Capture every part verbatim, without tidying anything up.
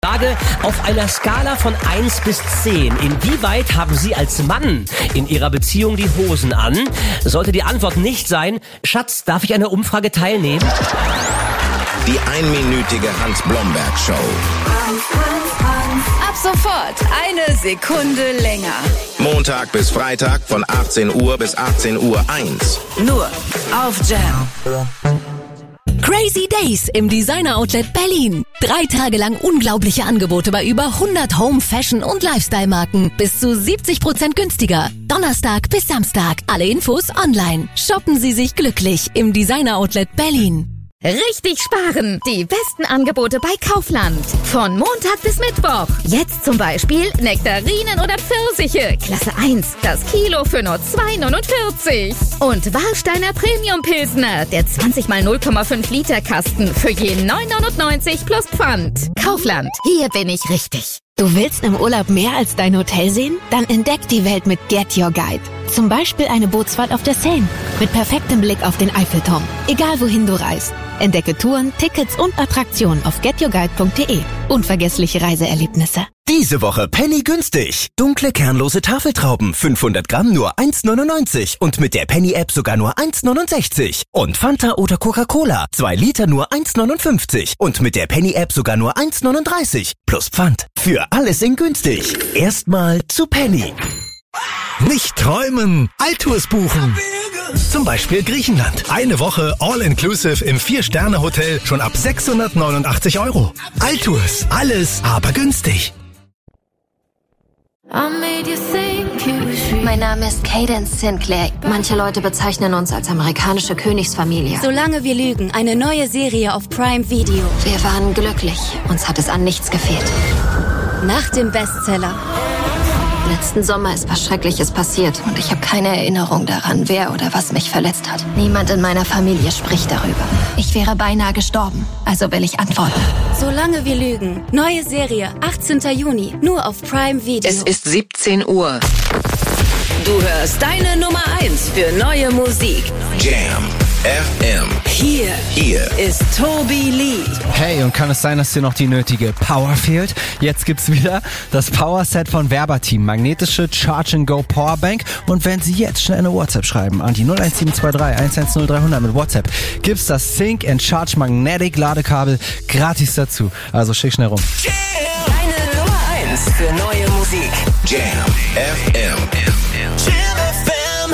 Frage, auf einer Skala von eins bis zehn, inwieweit haben Sie als Mann in Ihrer Beziehung die Hosen an? Sollte die Antwort nicht sein, Schatz, darf ich an der Umfrage teilnehmen? Die einminütige Hans-Blomberg-Show. Ab sofort eine Sekunde länger. Montag bis Freitag von achtzehn Uhr bis achtzehn Uhr eins. Nur auf Jam. Crazy Days im Designer Outlet Berlin. Drei Tage lang unglaubliche Angebote bei über hundert Home-, Fashion- und Lifestyle-Marken. Bis zu siebzig Prozent günstiger. Donnerstag bis Samstag. Alle Infos online. Shoppen Sie sich glücklich im Designer Outlet Berlin. Richtig sparen! Die besten Angebote bei Kaufland. Von Montag bis Mittwoch. Jetzt zum Beispiel Nektarinen oder Pfirsiche. Klasse eins. Das Kilo für nur zwei neunundvierzig. Und Warsteiner Premium Pilsner. Der zwanzig mal null Komma fünf Liter Kasten für je neun neunundneunzig plus Pfand. Kaufland. Hier bin ich richtig. Du willst im Urlaub mehr als dein Hotel sehen? Dann entdeck die Welt mit Get Your Guide. Zum Beispiel eine Bootsfahrt auf der Seine mit perfektem Blick auf den Eiffelturm. Egal wohin du reist. Entdecke Touren, Tickets und Attraktionen auf get your guide punkt de. Unvergessliche Reiseerlebnisse. Diese Woche Penny günstig. Dunkle kernlose Tafeltrauben, fünfhundert Gramm nur eins neunundneunzig und mit der Penny-App sogar nur eins neunundsechzig. Und Fanta oder Coca-Cola, zwei Liter nur eins neunundfünfzig und mit der Penny-App sogar nur eins neununddreißig. Plus Pfand. Für alles in günstig. Erstmal zu Penny. Nicht träumen, Altours buchen. Zum Beispiel Griechenland. Eine Woche All-Inclusive im vier-Sterne-Hotel schon ab sechshundertneunundachtzig Euro. Altours, alles aber günstig. Mein Name ist Cadence Sinclair. Manche Leute bezeichnen uns als amerikanische Königsfamilie. Solange wir lügen, eine neue Serie auf Prime Video. Wir waren glücklich. Uns hat es an nichts gefehlt. Nach dem Bestseller. Letzten Sommer ist was Schreckliches passiert und ich habe keine Erinnerung daran, wer oder was mich verletzt hat. Niemand in meiner Familie spricht darüber. Ich wäre beinahe gestorben, also will ich antworten. Solange wir lügen. Neue Serie, achtzehnten Juni, nur auf Prime Video. Es ist siebzehn Uhr. Du hörst deine Nummer eins für neue Musik. Jam F M. Hier, Hier ist Toby Lee. Hey, und kann es sein, dass dir noch die nötige Power fehlt? Jetzt gibt's wieder das Power-Set von Verbatim. Magnetische Charge-and-Go Powerbank. Und wenn Sie jetzt schnell eine WhatsApp schreiben an die null eins sieben zwei drei eins eins null drei hundert mit WhatsApp, gibt's das Sync and Charge Magnetic Ladekabel gratis dazu. Also schick schnell rum. Deine Nummer eins für neue Musik. Jam F M. Jam F M.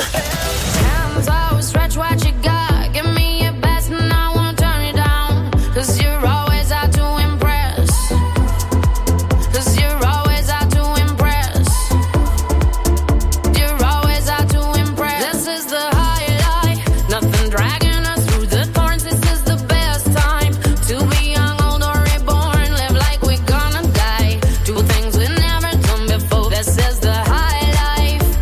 This is the high life.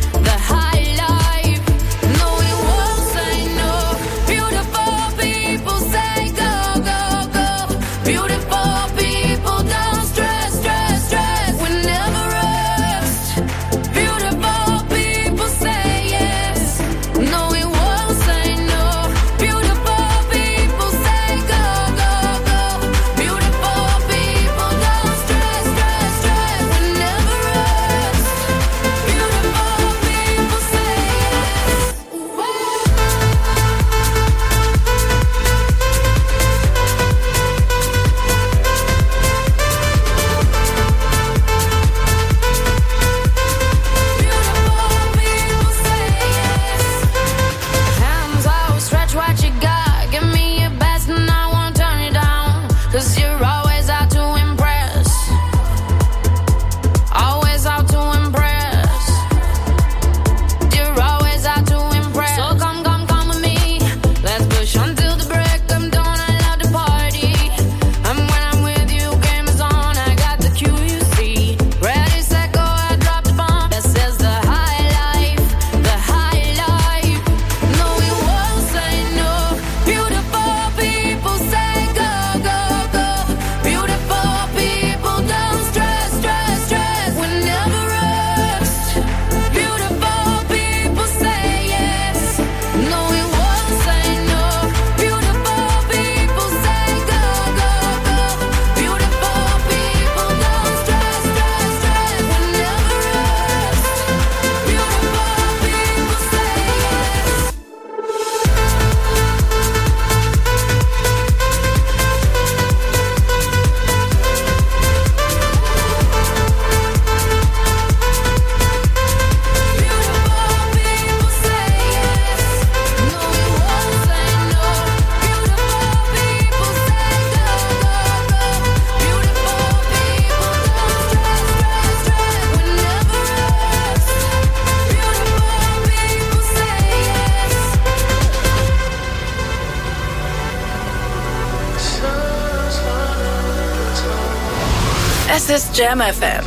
Es ist Jam F M.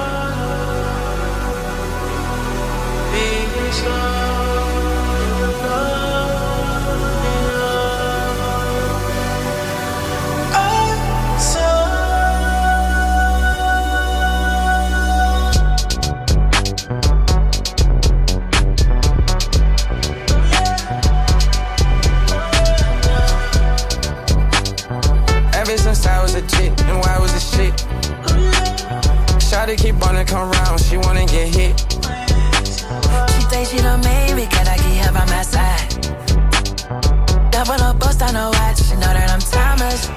Ever since I was a chick, and why was a shit? Shawty keep wanna come round, she wanna get hit. She thinks she done made me, can I get her by my side? Double up, bust on her watch, she know that I'm timeless.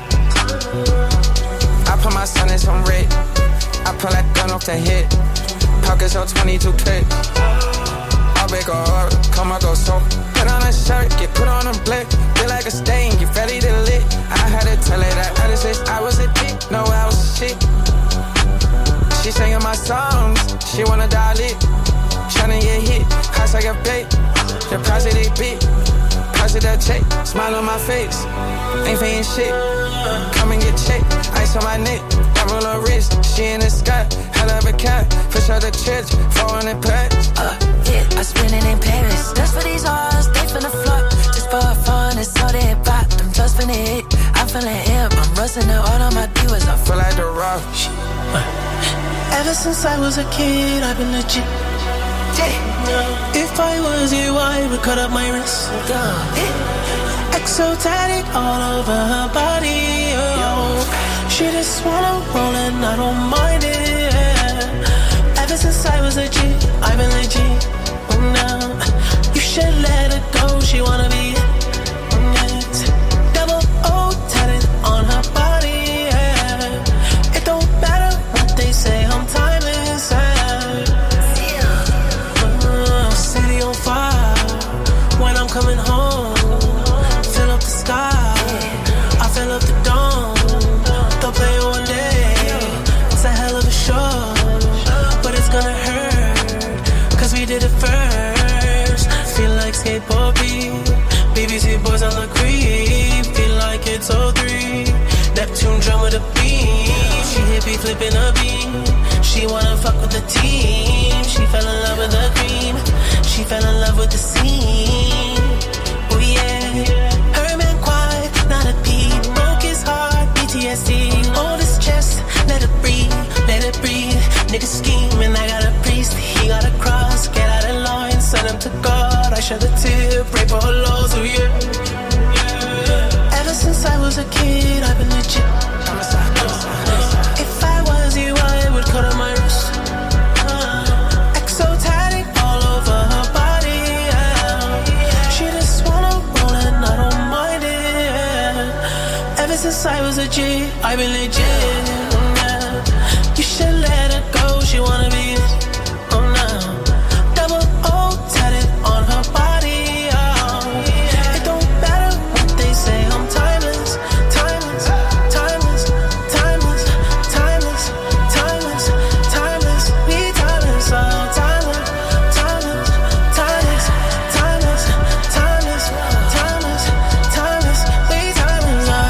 I put my son in some red, I pull that gun off the hip. Pockets on twenty-two clip. I'll make her up, come on, go so. Put on a shirt, get put on a blick. Feel like a stain, get ready to lit. I had to tell her that other sis, I was a dick, no, I was a shit. She singing my songs, she wanna dial it. Tryna get hit, house like a bait. The price of they beat, price of that check. Smile on my face, ain't paying shit. Come and get checked, ice on my neck. Diamond on wrist, she in the sky. Hell of a cat, fish out the church, four hundred packs. Uh, yeah, I spend it in Paris. Just for these hoes, they finna flop. Just for fun, it's all they pop. Them just finna hit, I'm feeling hip. I'm rusting it all on my viewers. I feel like the rock. Ever since I was a kid, I've been legit. If I was you, I would cut up my wrist. Exotic all over her body. Oh. She just wanna roll and I don't mind it. Ever since I was a G, I've been legit. Oh, now you should let her go. She wanna be it. Double O tatted on her body. Yeah. It don't matter what they say. I'm timeless. Yeah. Uh, city on fire. When I'm coming home, fill up the sky. I fill up the dome. They'll play it one day. It's a hell of a show, but it's gonna hurt, cause we did it first. Feel like skateboard beat, B B C boys on the creep. Feel like it's oh three, Neptune drum with a beat. She hippie flipping a beat. She wanna fuck with the team. She fell in love with the cream. She fell in love with the scene. Oh yeah, her man quiet, not a peep. Broke his heart, P T S D. Hold his chest, let it breathe, let it breathe. Nigga scheming, I got a priest, he got a cross. Get out of line, send him to God. I shed a tear, pray for her lows, oh yeah. Ever since I was a kid, I've been legit. If I was you, I would cut on my wrist. Exotic all over her body. Yeah. She just wanna roll and I don't mind it. Ever since I was a G, I've been legit. Yeah. You should let her go, she wanna be it. Oh no, double O tatted on her body. Oh. It don't matter what they say, I'm timeless, timeless, timeless, timeless, timeless, timeless, timeless, we timeless, oh timeless, timeless, timeless, timeless, timeless, timeless, timeless, we timeless, oh.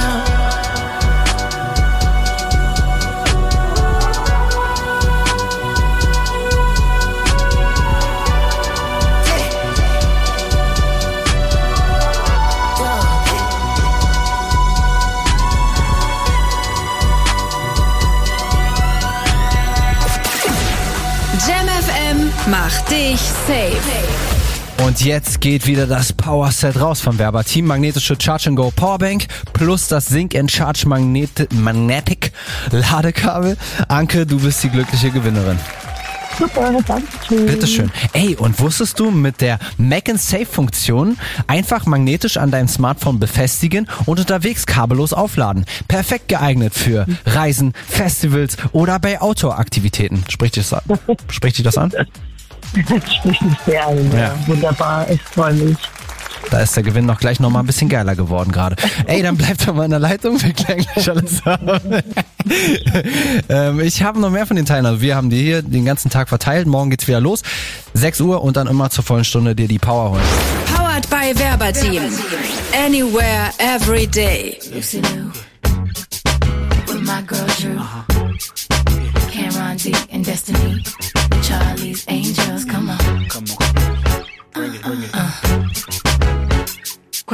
Jam F M macht dich safe. Und jetzt geht wieder das Power-Set raus vom Werber-Team. Magnetische Charge-and-Go Powerbank plus das Sync and Charge Magnet- Magnetic Ladekabel. Anke, du bist die glückliche Gewinnerin. Super, danke schön. Bitteschön. Ey, und wusstest du, mit der Mac and Safe-Funktion einfach magnetisch an deinem Smartphone befestigen und unterwegs kabellos aufladen. Perfekt geeignet für Reisen, Festivals oder bei Outdoor-Aktivitäten. Spricht dich das an? Spricht dich das an? Das spricht mich sehr an. Ja. Wunderbar, ich freue mich. Da ist der Gewinn noch gleich noch mal ein bisschen geiler geworden gerade. Ey, dann bleibt doch mal in der Leitung, wir klären gleich alles ab. ähm, ich habe noch mehr von den Teilen. Also wir haben die hier den ganzen Tag verteilt. Morgen geht's wieder los. sechs Uhr und dann immer zur vollen Stunde dir die Power holen. Powered by Werber-Team. Anywhere, every day. Lucy Lou, with my girl Drew.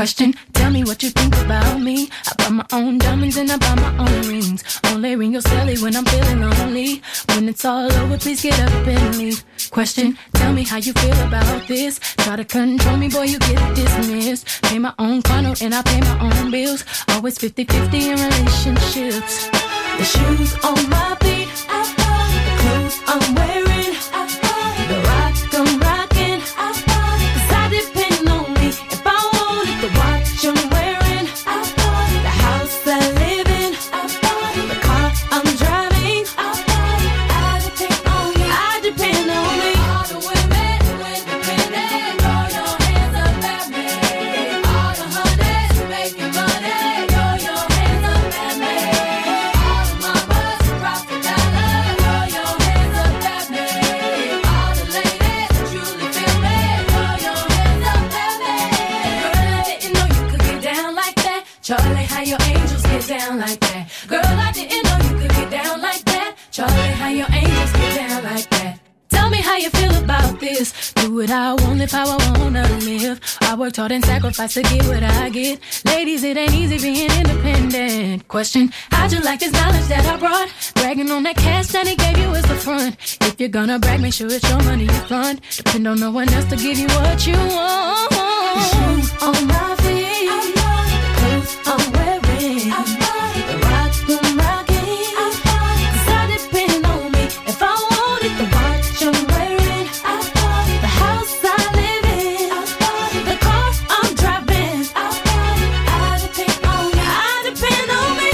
Question, tell me what you think about me. I buy my own diamonds and I buy my own rings. Only ring your celly when I'm feeling lonely. When it's all over, please get up and leave. Question, tell me how you feel about this. Try to control me, boy, you get dismissed. Pay my own condo and I pay my own bills. Always fifty-fifty in relationships. The shoes on my feet, I bought. The clothes I'm wearing, I bought. The rock I'm rocking, I bought. Cause I depend on me if I want it. The watch I'm wearing, I bought. The house I live in, I bought. The car I'm driving, I bought. I depend on me, I depend on me. All the women who independent, throw your hands up at me. All the honeys making money, throw your hands up at me. All the mamas who rock the dollar, throw your hands up at me. All the ladies who truly feel me, throw your hands up at me. Girl, I didn't know you could get down like that. Charlie, how your angels get down like that. Girl, I didn't know you could get down like that. Charlie, how your angels get down like that. Tell me how you feel about this. Do what I want, live how I wanna live. I worked hard and sacrificed to get what I get. Ladies, it ain't easy being independent. Question, how'd you like this knowledge that I brought? Bragging on that cash that he gave you is the front. If you're gonna brag, make sure it's your money you fund. Depend on no one else to give you what you want. The shoes on my feet, the clothes I'm wearing, the rock I'm rocking, cause I depend on me if I want it. The watch I'm wearing, the house I live in, the car I'm driving, I depend on me, I depend on me.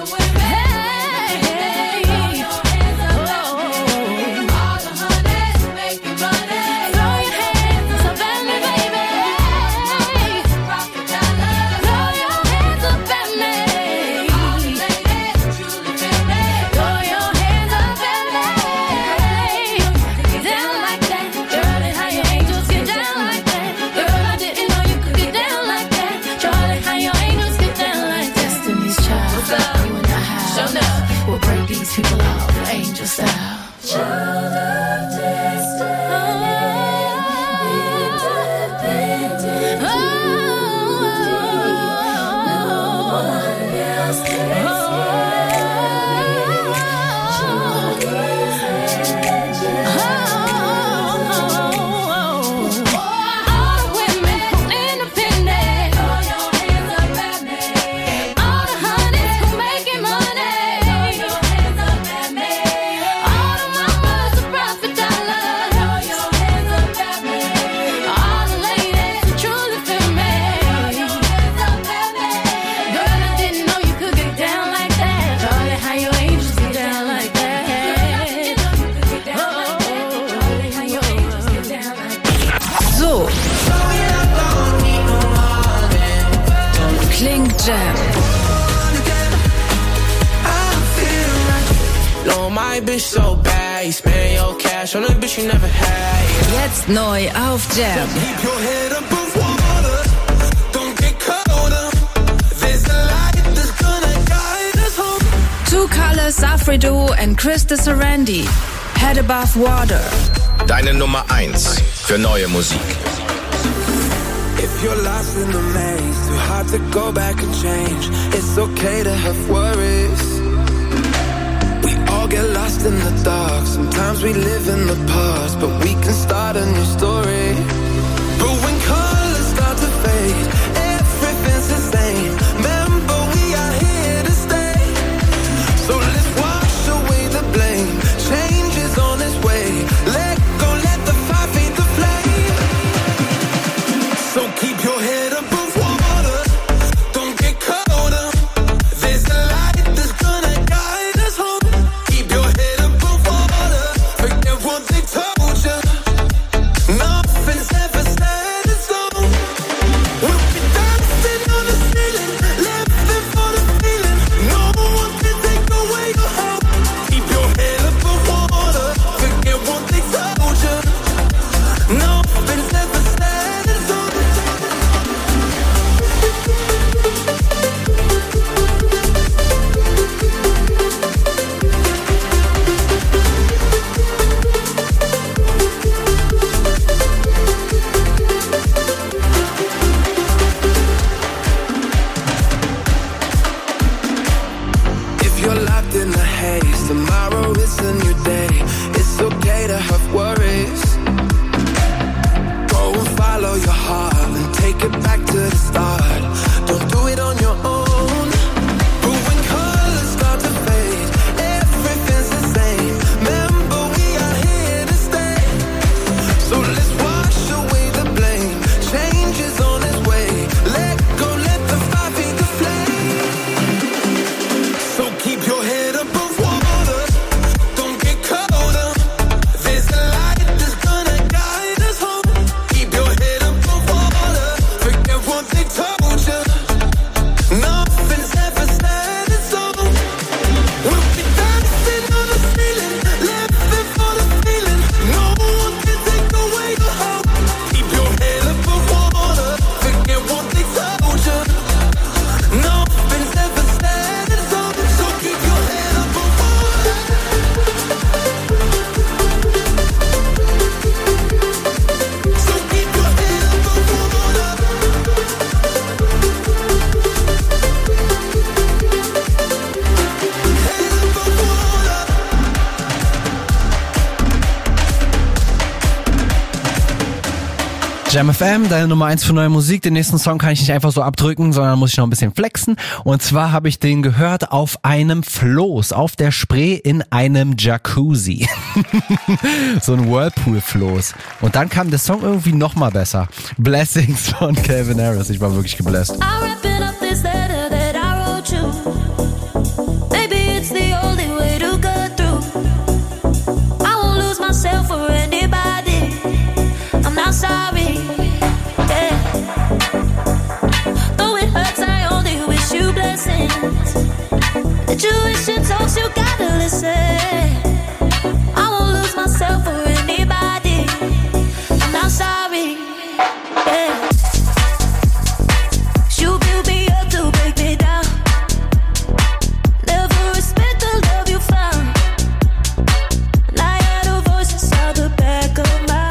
Hey, all the honeys making money, throw your hands up at me, baby. Rock the dollar, throw your hands up at me. All the ladies who truly feel me, throw your hands up at me. Get down like that, Charlie, how your angels get down like that. Girl, I didn't know you could get down like that. Charlie, how your angels get down like that. Destiny's Child, what's up? You and I have shown up. We'll break these people off, angel style. Child of destiny, independent. No one else can So klingt Jam. Jetzt neu auf Jam. Two Colors, Safrido and Chris DeSarandi. Head Above Water. Deine Nummer eins für neue Musik. If you're lost in the maze, too hard to go back and change. It's okay to have worries. We all get lost in the dark. Sometimes we live in the past, but we can start a new story. But when colors start to fade, everything's the same. Remember, we are here to stay. So let's wash away the blame. Change is on its way. Let go, let the fire feed the flame. So keep your head above water. Don't get caught up. There's a light that's gonna guide us home. Keep your head above water. Forget what they told you. Jam F M, deine Nummer eins für neue Musik. Den nächsten Song kann ich nicht einfach so abdrücken, sondern muss ich noch ein bisschen flexen. Und zwar habe ich den gehört auf einem Floß, auf der Spree in einem Jacuzzi. So ein Whirlpool-Floß. Und dann kam der Song irgendwie noch mal besser. Blessings von Calvin Harris. Ich war wirklich gebläst. Sorry, yeah. Though it hurts, I only wish you blessings. The tuition talks, you gotta listen. I won't lose myself for anybody. I'm not sorry, yeah. You build me up to break me down. Never respect the love you found. And I had a voice inside the back of my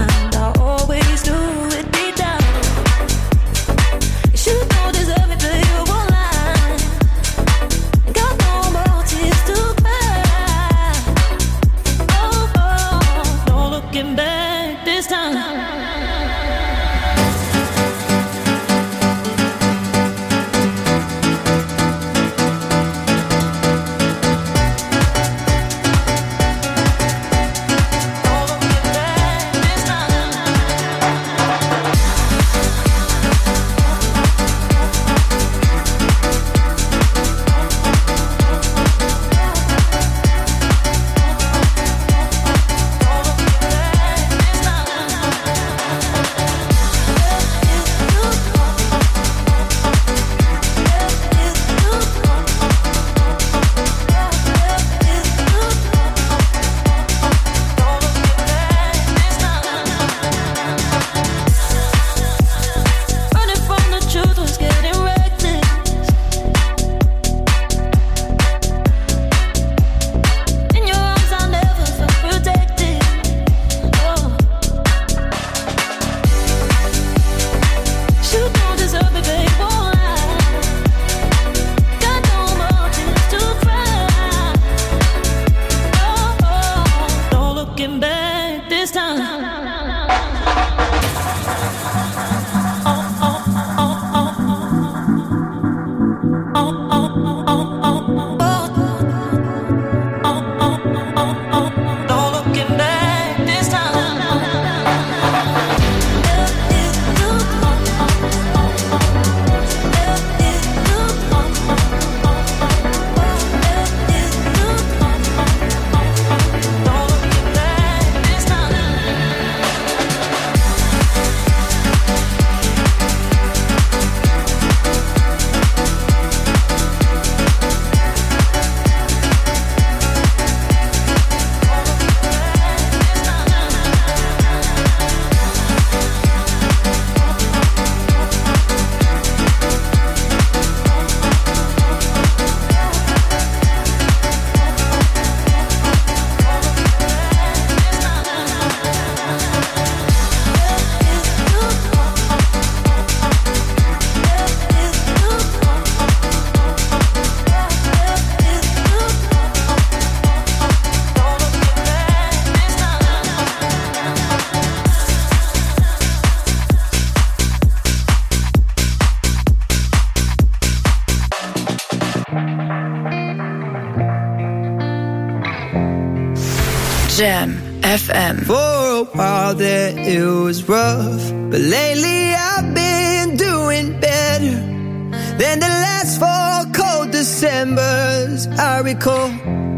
Jam F M. For a while there it was rough, but lately I've been doing better than the last four cold Decembers I recall.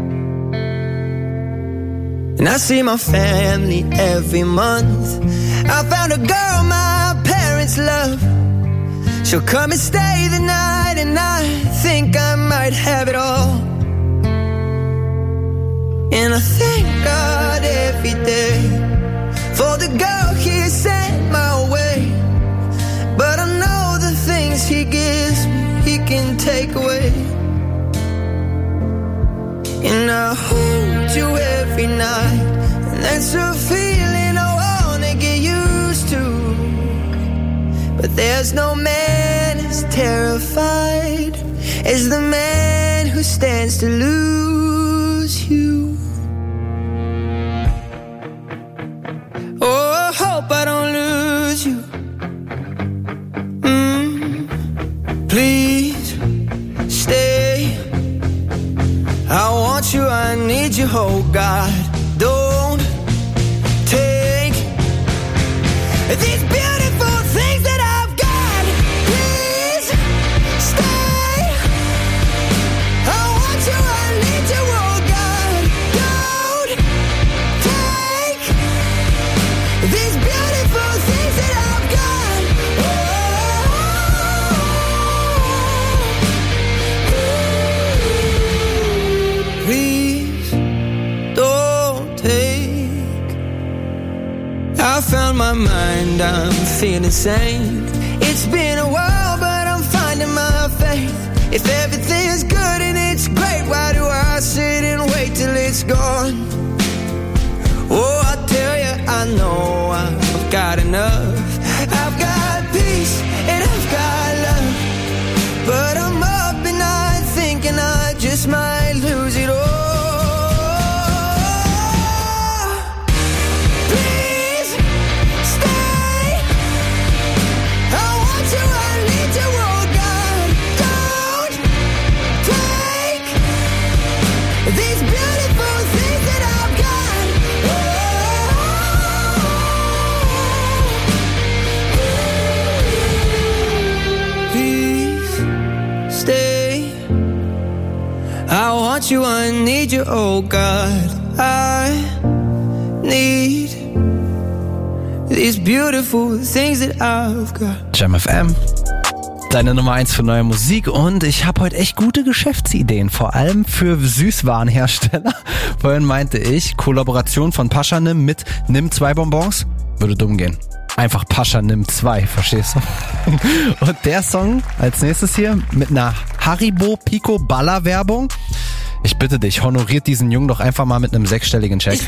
And I see my family every month. I found a girl my parents love. She'll come and stay the night, and I think I might have it all. And I thank God every day for the girl He sent my way. But I know the things He gives me, He can take away. And I hold you every night, and that's a feeling I wanna get used to. But there's no man as terrified as the man who stands to lose you. Oh, I hope I don't lose you. God, don't take these beautiful things that I've got. Please stay. I want you, I need you, oh God. Don't take these beautiful things that I've got. Oh, please don't take. I found my mind, I'm feeling sane. It's been a while, but I'm finding my faith. If everything's good and it's great, why do I sit and wait till it's gone? Oh, I tell you, I know I've got enough. I've got peace and I've got love, but I'm up and I'm thinking I just might lose it all. Please stay. I want you, I need you, oh God. Don't take these beautiful things that I've got. Please stay. I want you, I need you, oh God. I need these beautiful things that I've got. Jam F M, deine Nummer eins für neue Musik, und ich habe heute echt gute Geschäftsideen, vor allem für Süßwarenhersteller. Vorhin meinte ich, Kollaboration von Paschanim mit Nimm zwei Bonbons, würde dumm gehen. Einfach Pascha Nimm zwei, verstehst du? Und der Song als nächstes hier mit einer Haribo Pico Baller Werbung. Ich bitte dich, honoriert diesen Jungen doch einfach mal mit einem sechsstelligen Check.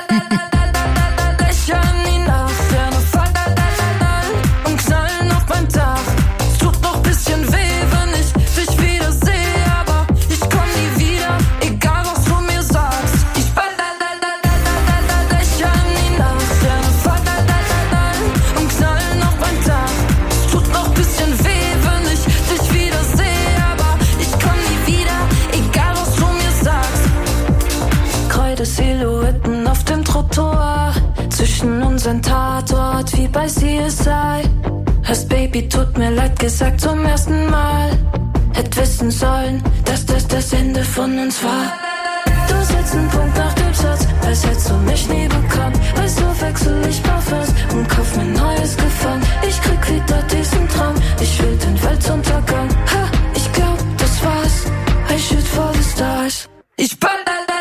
Silhouetten auf dem Trottoir, zwischen unseren Tatort wie bei C S I. Hast Baby, tut mir leid gesagt zum ersten Mal. Hätt wissen sollen, dass das das Ende von uns war. Du setzt einen Punkt nach dem Satz, als hättest du mich nie bekannt. Weißt du, wechsel ich Parfums und kauf mir neues Gefallen. Ich krieg wieder diesen Traum, ich will den Weltuntergang. Ha, ich glaub, das war's, I shoot for the stars. Ich ball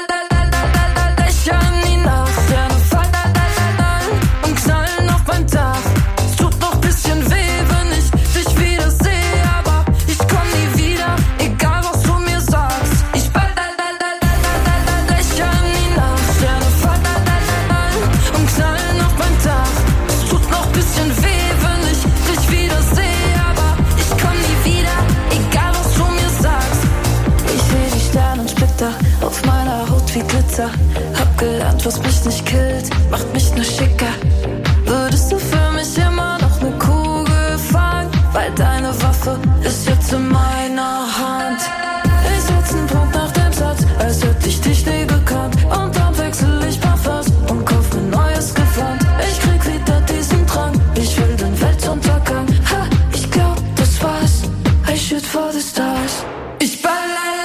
auf meiner Haut wie Glitzer. Hab gelernt, was mich nicht killt, macht mich nur schicker. Würdest du für mich immer noch ne Kugel fangen? Weil deine Waffe ist jetzt in meiner Hand. Ich setz einen Punkt nach dem Satz, als hätte ich dich nie gekannt. Und dann wechsel ich Parfums und kauf mir neues Gewand. Ich krieg wieder diesen Drang, ich will den Weltuntergang. Ha, ich glaub, das war's, I shoot for the stars. Ich ball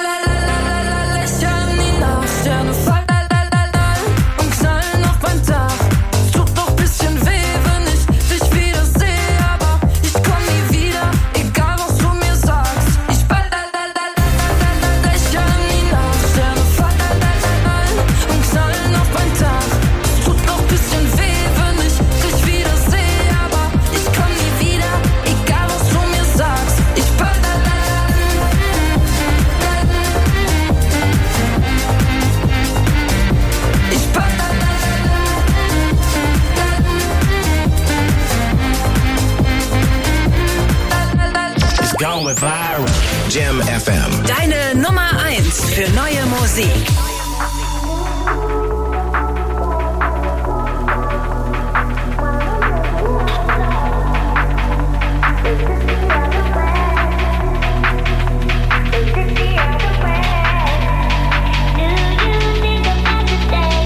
Sterne fallen und knallen auf mein Dach. Tut noch bisschen weh, wenn ich dich wieder sehe, aber ich komm nie wieder, egal was du mir sagst. Ich ball lächeln nie nach. Sterne fallen und knallen auf mein Dach. Tut noch bisschen weh, wenn ich dich wieder sehe, aber ich komm nie wieder, egal was du mir sagst. Ich ball Jam F M. Deine Nummer eins für neue Musik. Do you think about the day?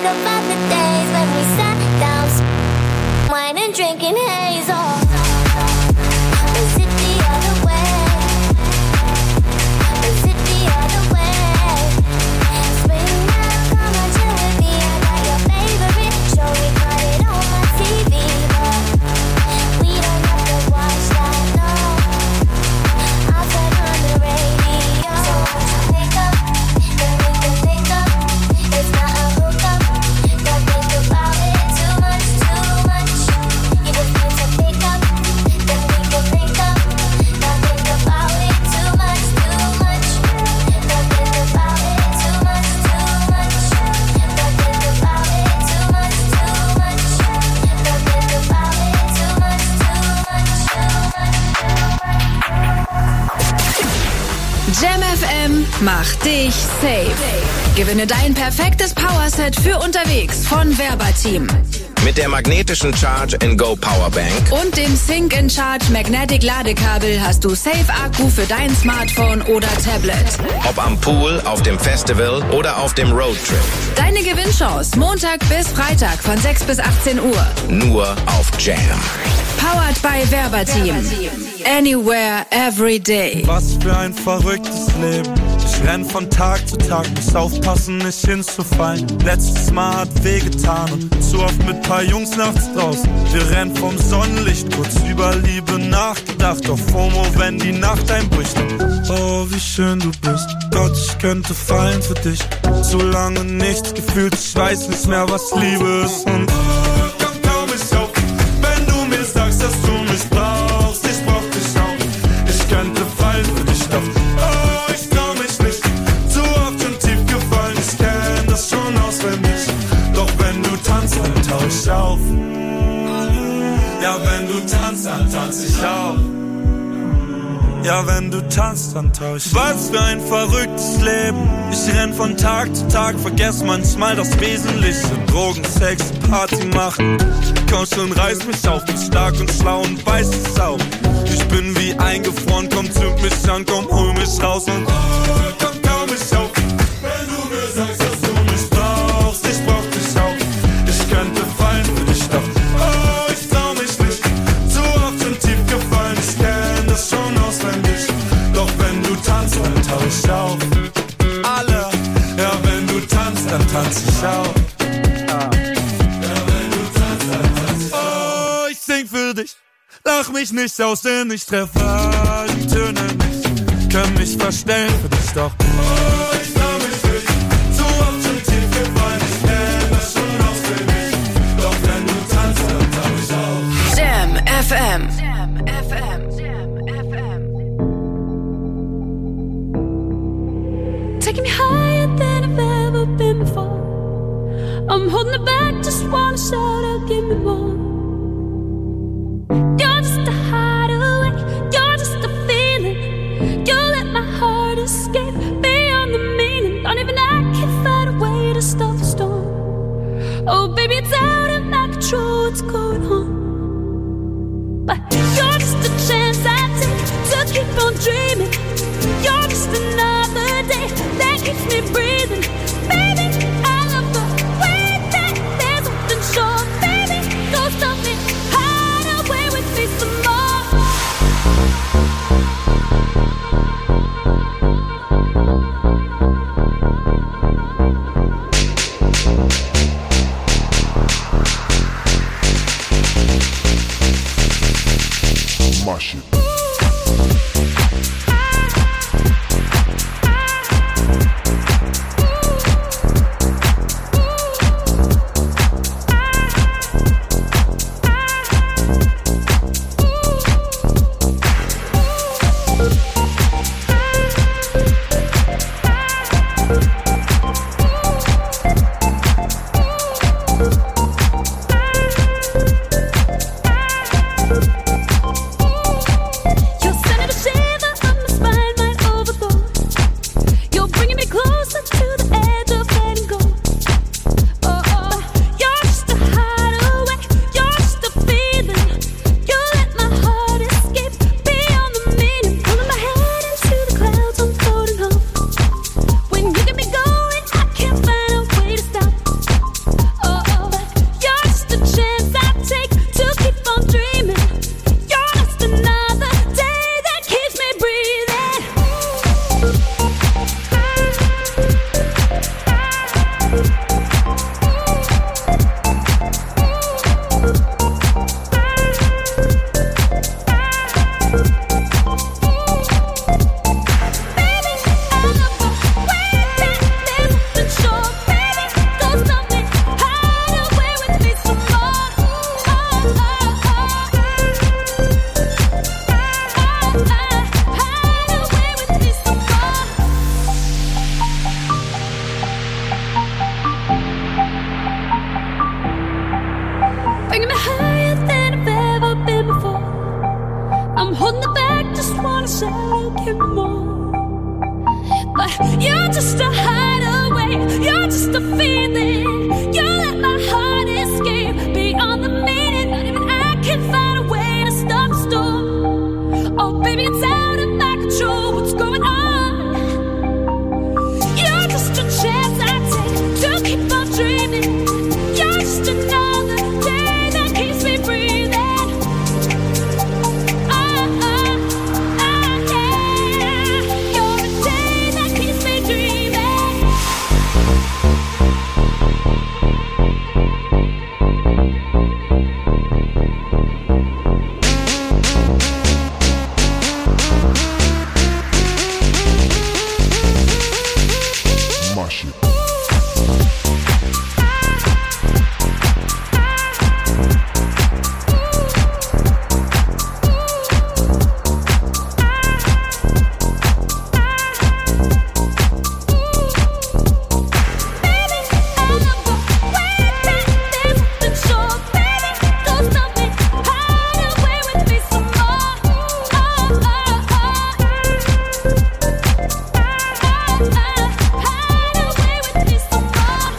about the days when we sat down, wine and drinking haze. Oh, was it the other way? Was it the other way? Spring now, come on, chill with me. I got your favorite show, we got it on my T V. But we don't have to watch that, no. I'll turn on the radio. So once you wake up, then we can pick up. It's not a hookup. Don't think about it too much, too much. You just need to pick up, then we can pick up. Don't think about it too much, too much. Don't think about it too much, too much. Don't think about it too much, too much. Don't think about it too much, too much, too much. Jam F M macht dich safe. Gewinne dein perfektes Powerset für unterwegs von Verbatim. Mit der magnetischen Charge-and-Go Powerbank Und dem Sync and Charge Magnetic Ladekabel hast du Safe-Akku für dein Smartphone oder Tablet. ob am Pool, auf dem Festival oder auf dem Roadtrip. Deine Gewinnchance Montag bis Freitag von sechs bis achtzehn Uhr. Nur auf Jam. Powered by Verbatim. Anywhere, every day. Was für ein verrücktes Leben. Ich renn von Tag zu Tag, muss aufpassen, nicht hinzufallen. Letztes Mal hat wehgetan und zu oft mit paar Jungs nachts draußen. Wir rennen vom Sonnenlicht, kurz über Liebe nachgedacht. Auf FOMO, wenn die Nacht einbricht. Oh, wie schön du bist. Gott, ich könnte fallen für dich. So lange nichts gefühlt, ich weiß nicht mehr, was Liebe ist. Und oh, komm, komm ich auf, wenn du mir sagst, dass du mich brauchst. Ich brauch dich auch. Ich könnte fallen für dich, doch oh, ich trau mich nicht. Zu oft schon tief gefallen, ich kenn das schon auswendig. Doch wenn du tanzt, dann tauch ich auf. Ja, wenn du tanzt, dann tanz ich auch. Ja, wenn du tanzt, dann tauch ich. Was für ein verrücktes Leben. Ich renn von Tag zu Tag, vergess manchmal das Wesentliche. Drogen, Sex, Party machen. Komm schon, reiß mich auf, bin stark und schlau und weiß es auch. Ich bin wie eingefroren, komm, zünd mich an, komm, hol mich raus und oh, komm, komm mich auf. Wenn du mir sagst, dass du mich brauchst, ich brauch dich auch. Ich könnte fallen für dich, doch oh, ich trau mich nicht. Zu oft schon tief gefallen, ich kenn das schon auswendig. Doch wenn du tanzt, dann tauch ich auf. Alle, ja, wenn du tanzt, dann tanz ich auch. Sing für dich, lach mich nicht aus, denn ich treffe die Töne nicht. Können mich verstellen für dich, doch oh, ich trau mich nicht. Zu oft schon tief gefallen, ich kenn das schon auswendig. Doch wenn du tanzt, dann tau ich auf. Jam F M. Jam F M. Taking me higher than I've ever been before. I'm holding it back, just wanna shout out, give me more. You're just a hideaway, you're just a feeling. You let my heart escape beyond the meaning. Not even I can find a way to stop the storm. Oh baby, it's out of my control, what's going on? But you're just a chance I take to keep on dreaming. You're just another day that keeps me breathing. Baby, I love the way that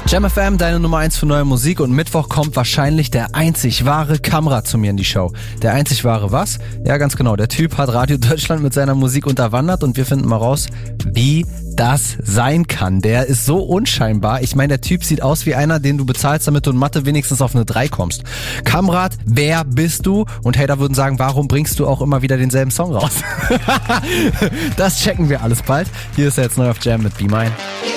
Jam F M, deine Nummer eins für neue Musik, und Mittwoch kommt wahrscheinlich der einzig wahre Kamrat zu mir in die Show. Der einzig wahre was? Ja, ganz genau. Der Typ hat Radio Deutschland mit seiner Musik unterwandert und wir finden mal raus, wie das sein kann. Der ist so unscheinbar. Ich meine, der Typ sieht aus wie einer, den du bezahlst, damit du in Mathe wenigstens auf eine drei kommst. Kamrat, wer bist du? Und Hater würden sagen, warum bringst du auch immer wieder denselben Song raus? Das checken wir alles bald. Hier ist er jetzt neu auf Jam mit Be Mine.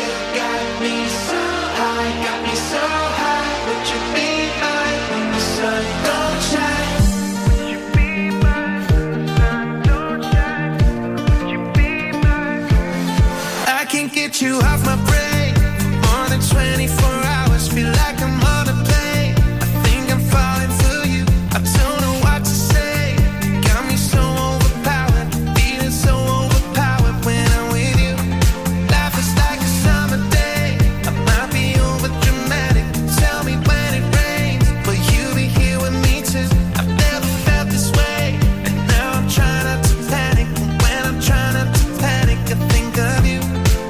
Get you off my brain more than twenty-four hours. Feel like I'm on a plane. I think I'm falling for you. I don't know what to say. Got me so overpowered, feeling so overpowered when I'm with you. Life is like a summer day. I might be over dramatic. Tell me when it rains, will you be here with me too? I've never felt this way, and now I'm trying not to panic. When I'm trying not to panic, I think of you.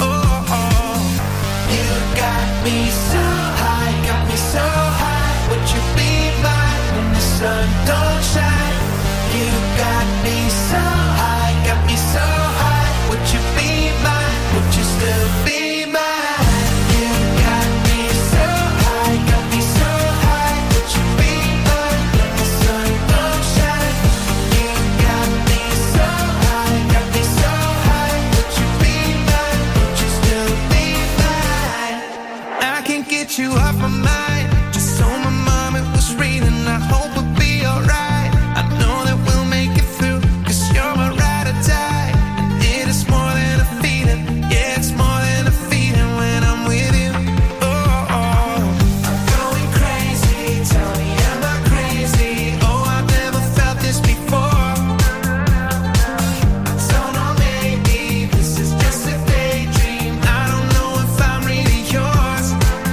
Me so high, got me so high. Would you be mine when the sun don't shine? You got me so high, got me so high. Would you be mine? Would you still be mine? You got me so high, got me so high. Would you be mine when the sun don't shine? You got me so high, got me so high. Would you be mine? Would you still be mine? I can't get you off my mind. Just so my mom it was reading. I hope we'll be alright. I know that we'll make it through, cause you're my ride or die. And it is more than a feeling. Yeah, it's more than a feeling when I'm with you. Oh, oh. I'm going crazy. Tell me, am I crazy? Oh, I've never felt this before. I don't know, maybe this is just a daydream. I don't know if I'm really yours.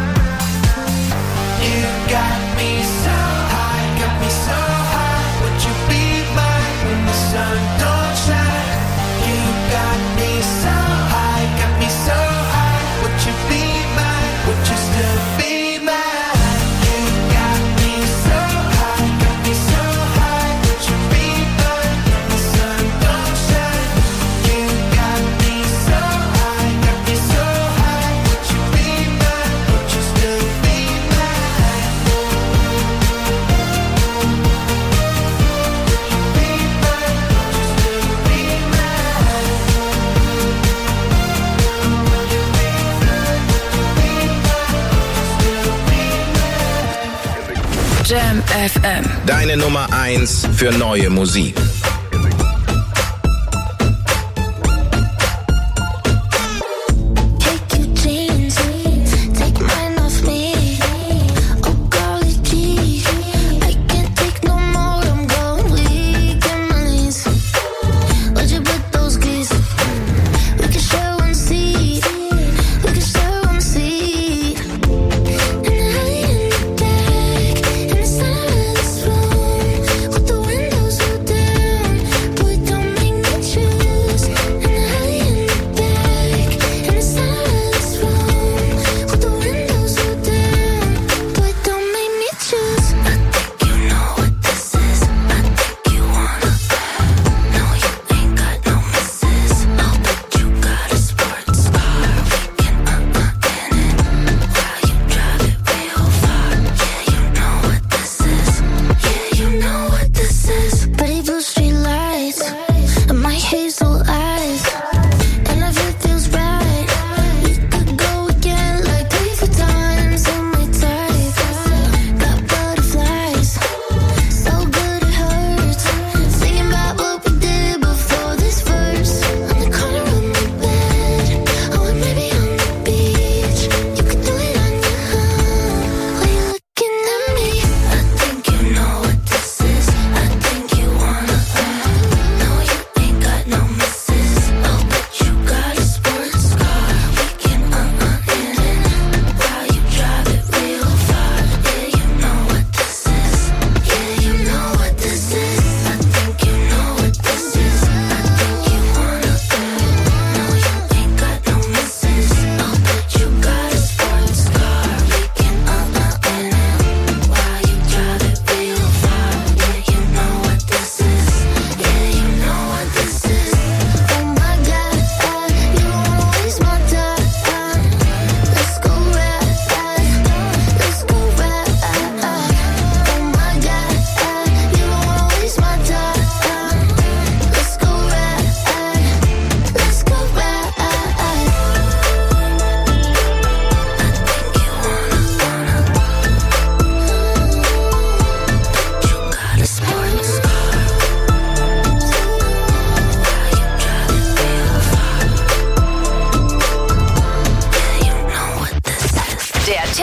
You got me so high, got me so high. Would you be mine when the sun don't shine? You got me so high, got me so high. Would you be mine? Would you still be mine? You got me so high, got me so high. Would you be mine when the sun don't shine? You got me so high, got me so high. Would you be mine? Would you still be mine? Jam F M. Deine Nummer eins für neue Musik. With the windows rolled down.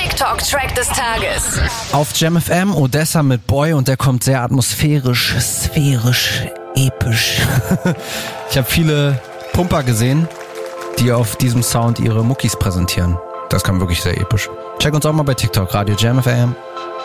TikTok-Track des Tages. Auf Jam F M Odessa mit Boy und der kommt sehr atmosphärisch, sphärisch, episch. Ich habe viele Pumper gesehen, die auf diesem Sound ihre Muckis präsentieren. Das kam wirklich sehr episch. Check uns auch mal bei TikTok, Radio Jam F M.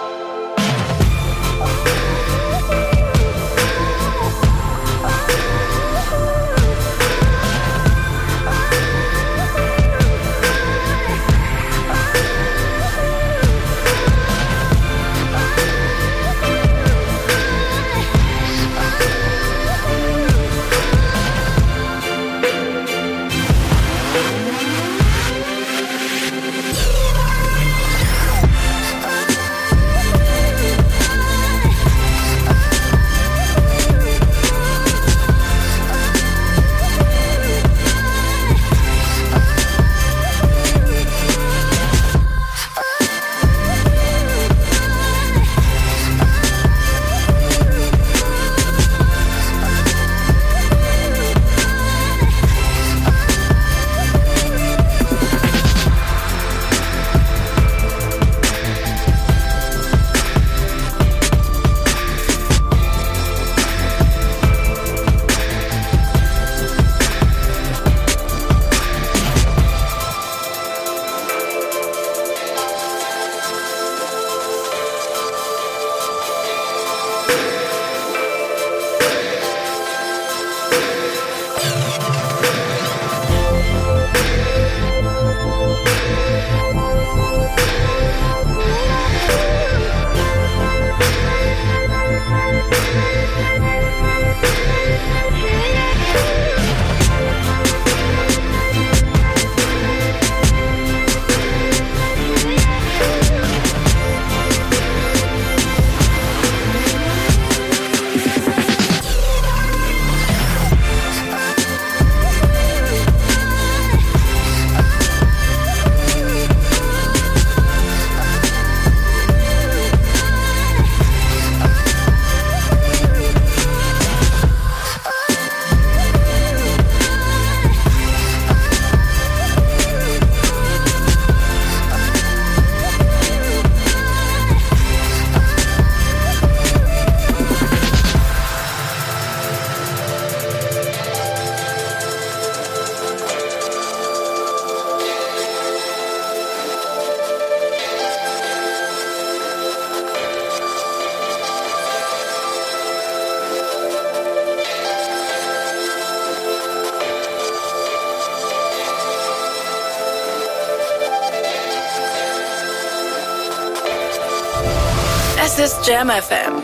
Es ist Jam F M.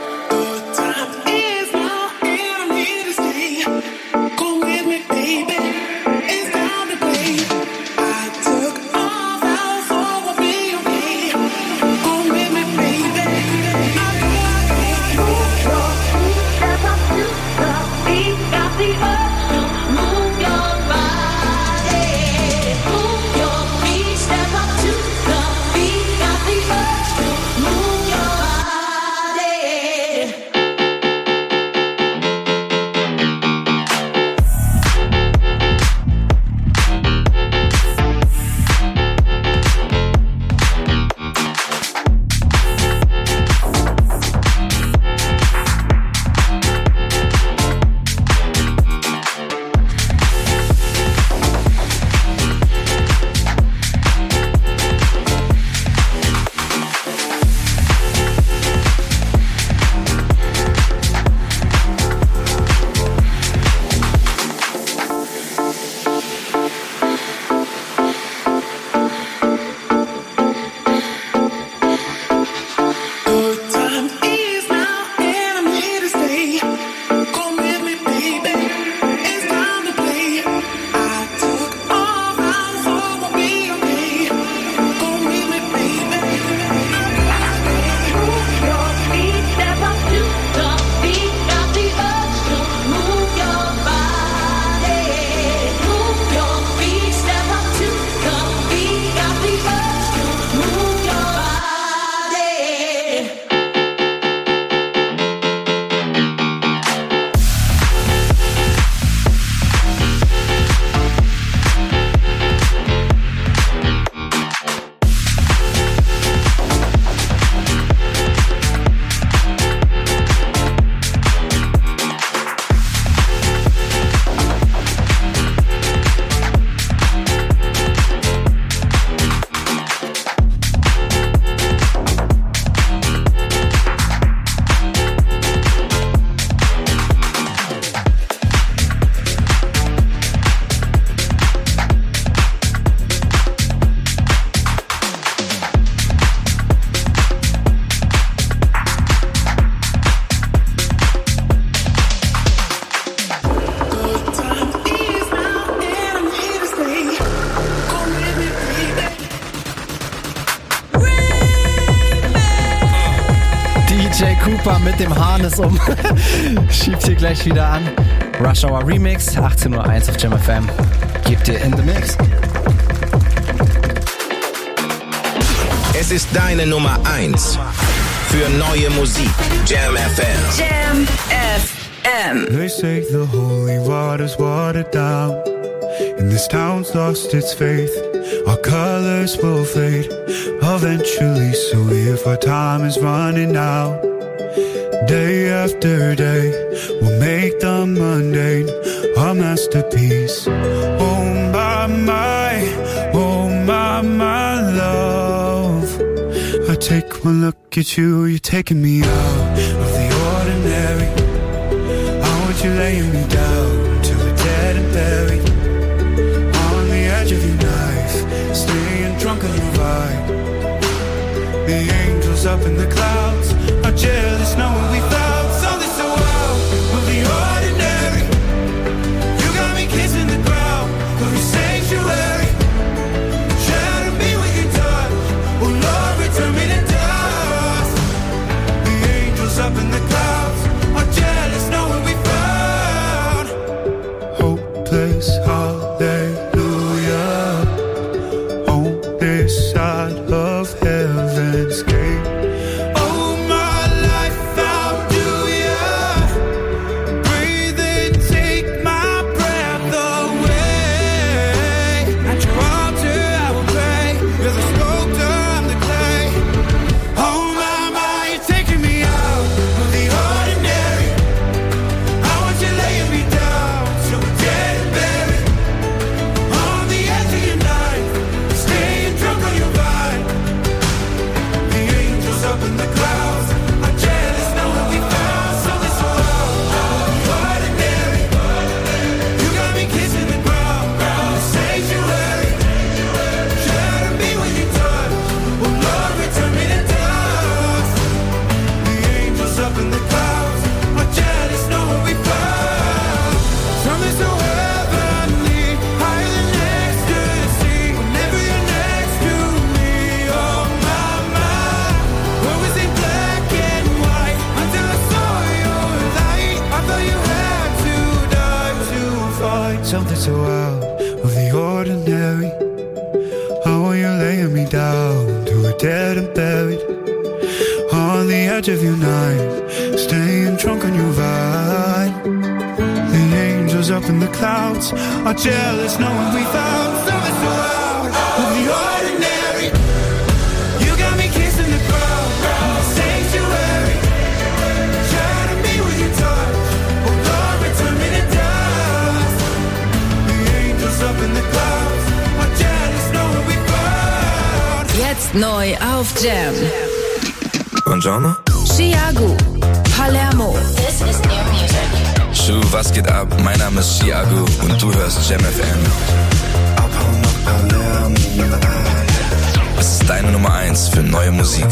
Yeah. J. Cooper mit dem Harness um. Schiebt hier gleich wieder an. Rush Hour Remix, achtzehn Uhr eins auf Jam F M. Gebt ihr in the Mix. Es ist deine Nummer eins für neue Musik. Jam F M. Jam F M. They say the holy water's watered down, and this town's lost its faith. Our colors will fade eventually, so if our time is running out, day after day, we'll make the mundane our masterpiece. Oh my, my, oh my, my love. I take one look at you, you're taking me out of the ordinary. I want you laying me down till we're dead and buried. On the edge of your knife, staying drunk on your vibe. The angels up in the clouds are jealous knowing we found something so out of the ordinary. You got me kissing the ground of your sanctuary. Shadow me with your touch. Oh Lord, return me to dust. The angels up in the clouds are jealous knowing we found hopeless hallelujah on this side of heaven's gate. Oh my life, how do ya breathe and take my breath away? At your altar I will pray. You're the sculptor, I'm the clay. Oh my, my, you're taking me out of the ordinary. I want you laying me down till we're dead and buried. On the edge of your knife, staying drunk on your vine. The angels up in the clouds are jealous knowing we found something so out of the ordinary. You got me kissing the ground, the sanctuary. Shadow me with your touch. Oh Lord, return me to dust. The angels up in the clouds are jealous knowing we found something so heavenly, higher than ecstasy. Whenever you're next to me, oh my, my. What was it black and white until I saw your light? I thought you had to die to find something so out of the ordinary. How are you laying me down to a dead and buried? On the edge of your knife, staying drunk on your vine. The angels up in the clouds are jealous knowing we found something so out of the ordinary. You got me kissing the ground, the sanctuary. Shadow me with your touch. Oh Lord, return me to dust. The angels up in the clouds are jealous knowing we found. Jetzt neu auf Jam. Buongiorno. Chiago, Palermo. This is new music. Schuh, was geht ab? Mein Name ist Chiago und du hörst Jam F M. Abhauen nach Palermo. Es ist deine Nummer eins für neue Musik.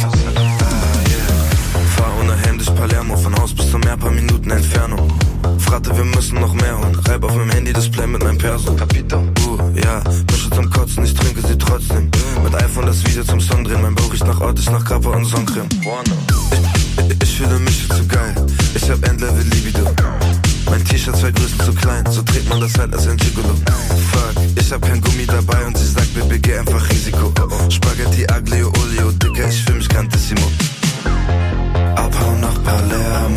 Fahr ohne Helm durch Palermo, von Haus bis zum Meer, paar Minuten Entfernung. Fragte, wir müssen noch mehr holen. Reib auf meinem Handy-Display mit meinem Perso. Capito. Uh, ja, Mische zum Kotzen, ich trinke sie trotzdem. Mit iPhone das Video zum Song drehen. Mein Bauch riecht nach Ort, ich nach Kappa und Sonnencreme. Ich, ich, ich fühle mich viel zu geil. Ich hab Endlevel Libido. Mein T-Shirt zwei Größen zu klein, so trägt man das halt als ein Gigolo. Fuck, ich hab kein Gummi dabei und sie sagt, Baby, geh einfach Risiko. Spaghetti, Aglio, Olio, Dicker, ich fühl mich grandissimo. Abhauen nach Palermo.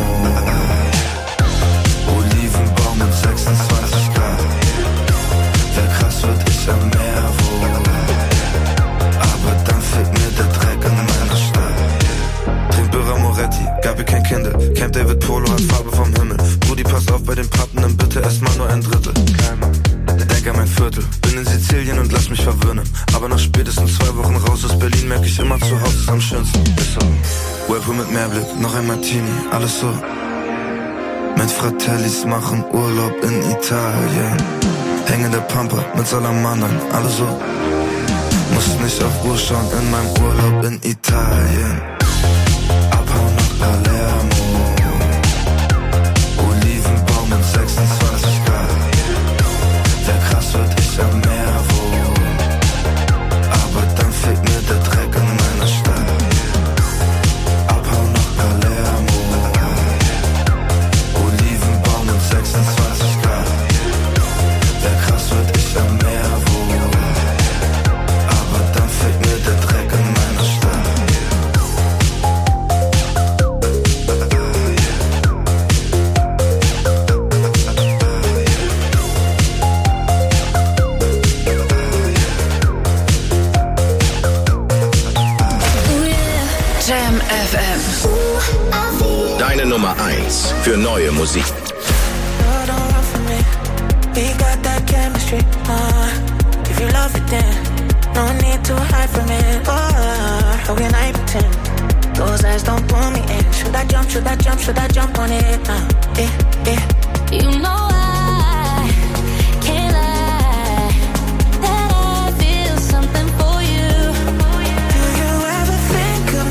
Olivenbaum und sechsundzwanzig Grad. Wer krass wird, ich am Meer wohl. Aber dann fehlt mir der Dreck in meiner Stadt. Trink Birra Moretti, Gabi kein Kindle. Camp David Polo hat Farbe vom Himmel. Brudi, pass auf bei den Pappen, nimm bitte erstmal nur ein Drittel. Denk an mein Viertel, bin in Sizilien und lass mich verwöhnen. Aber nach spätestens zwei Wochen raus aus Berlin merk ich immer, zu Hause ist am schönsten. Ist so. Whirlpool mit Mehrblick, noch ein Martini, alles so. Mit Fratellis machen Urlaub in Italien. Hängende Pampa mit Salamandern, alles so. Muss nicht auf Uhr schauen in meinem Urlaub in Italien. Abhauen nach Palermo. Olivenbaum und sechsundzwanzig Grad. Wer krass wird, ich am Meer wohl. Aber dann fehlt mir der Dreck in meiner Stadt. Abhauen nach Palermo. F M. Deine Nummer eins für neue Musik. No, don't run from me. We got that chemistry. Uh, if you love it, then no need to hide from it. Oh, how can I pretend? Those eyes don't pull me in. Should I jump? Should I jump? Should I jump on it? Uh, yeah, yeah. You know I can't lie that I feel something for you. Do you ever think of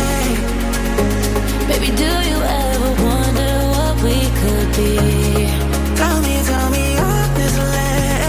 me? Baby, do you ever wonder what we could be? Tell me, tell me honestly.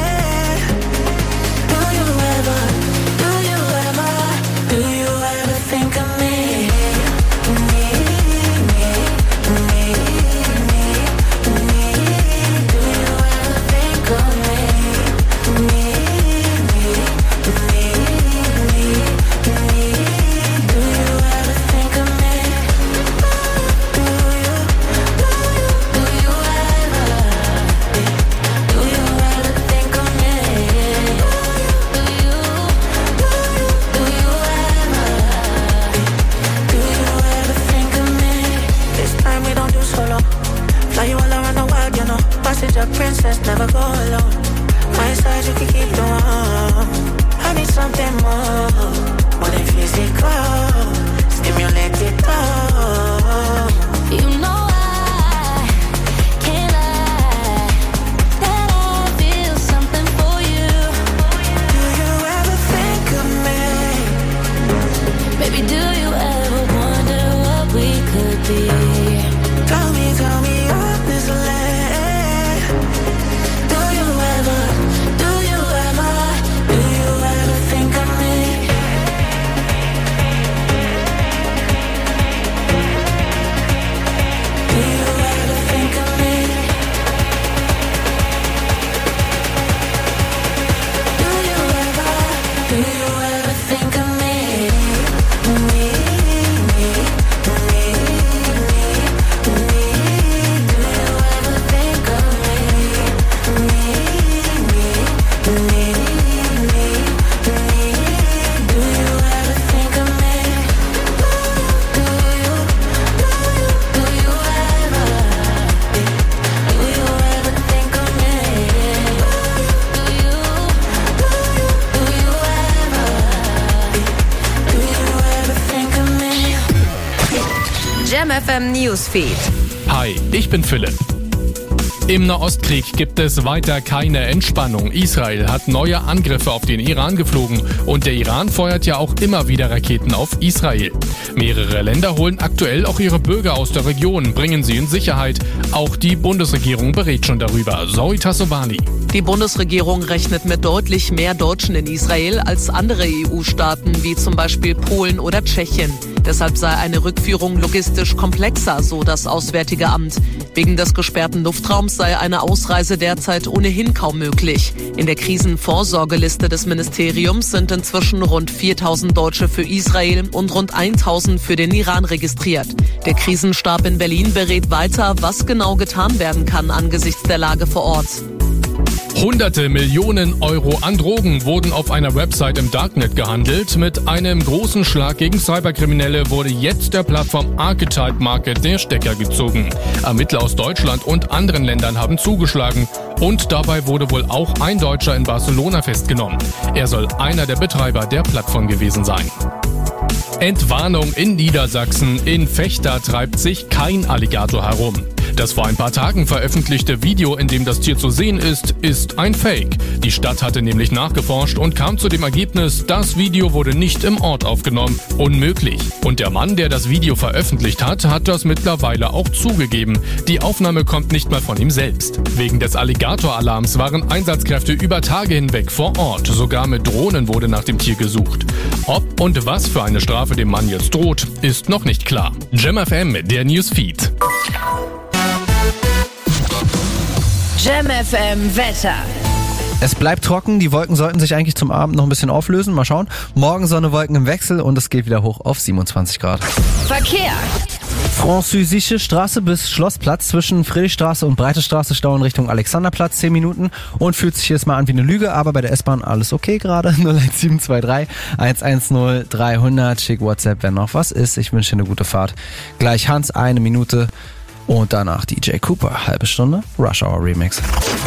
Do you ever, do you ever, do you ever think of me? Me, me, me, me, me. Do you ever think of me? Me, me, me, me, me. Do you ever think of me? Do you, do you, do you ever? Do you ever think of me? Do you, do you, do you ever? Do you ever think of me? This time we don't do solo. Fly you all around the world, you know. Passenger princess, never go alone. My side you can keep the warm. I need something more, more than physical. Stimulate it all. You know I can't lie that I feel something for you. Do you ever think of me? Baby, do you ever wonder what we could be? Tell me, tell me honestly. Do you ever, do you ever, do you ever think of me? Do you ever think of me? Do you ever, do you ever think of me? Me, me, me, me, me. Do you ever think of me? Me, me, me, me, me. Do you ever think of me? Do you, do you, do you ever? Do you ever think of me? Do you, do you, do you ever? Do you ever think of me? Jam F M Newsfeed. Hi, ich bin Philipp. Im Nahostkrieg gibt es weiter keine Entspannung. Israel hat neue Angriffe auf den Iran geflogen und der Iran feuert ja auch immer wieder Raketen auf Israel. Mehrere Länder holen aktuell auch ihre Bürger aus der Region, bringen sie in Sicherheit. Auch die Bundesregierung berät schon darüber. Zoe Tassovani. Die Bundesregierung rechnet mit deutlich mehr Deutschen in Israel als andere E U-Staaten, wie zum Beispiel Polen oder Tschechien. Deshalb sei eine Rückführung logistisch komplexer, so das Auswärtige Amt. Wegen des gesperrten Luftraums sei eine Ausreise derzeit ohnehin kaum möglich. In der Krisenvorsorgeliste des Ministeriums sind inzwischen rund viertausend Deutsche für Israel und rund tausend für den Iran registriert. Der Krisenstab in Berlin berät weiter, was genau getan werden kann angesichts der Lage vor Ort. Hunderte Millionen Euro an Drogen wurden auf einer Website im Darknet gehandelt. Mit einem großen Schlag gegen Cyberkriminelle wurde jetzt der Plattform Archetype Market der Stecker gezogen. Ermittler aus Deutschland und anderen Ländern haben zugeschlagen. Und dabei wurde wohl auch ein Deutscher in Barcelona festgenommen. Er soll einer der Betreiber der Plattform gewesen sein. Entwarnung in Niedersachsen. In Vechta treibt sich kein Alligator herum. Das vor ein paar Tagen veröffentlichte Video, in dem das Tier zu sehen ist, ist ein Fake. Die Stadt hatte nämlich nachgeforscht und kam zu dem Ergebnis, das Video wurde nicht im Ort aufgenommen. Unmöglich. Und der Mann, der das Video veröffentlicht hat, hat das mittlerweile auch zugegeben. Die Aufnahme kommt nicht mal von ihm selbst. Wegen des Alligator-Alarms waren Einsatzkräfte über Tage hinweg vor Ort. Sogar mit Drohnen wurde nach dem Tier gesucht. Ob und was für eine Strafe dem Mann jetzt droht, ist noch nicht klar. Jam F M, der Newsfeed. Jam F M Wetter. Es bleibt trocken, die Wolken sollten sich eigentlich zum Abend noch ein bisschen auflösen. Mal schauen. Morgen Sonne, Wolken im Wechsel und es geht wieder hoch auf siebenundzwanzig Grad. Verkehr. Französische Straße bis Schlossplatz zwischen Friedrichstraße und Breite Straße Stau in Richtung Alexanderplatz, zehn Minuten und fühlt sich jetzt mal an wie eine Lüge, aber bei der S-Bahn alles okay gerade. null eins sieben zwei drei eins eins null dreihundert, schick WhatsApp, wenn noch was ist. Ich wünsche dir eine gute Fahrt. Gleich Hans, eine Minute und danach D J Cooper, halbe Stunde, Rush Hour Remix.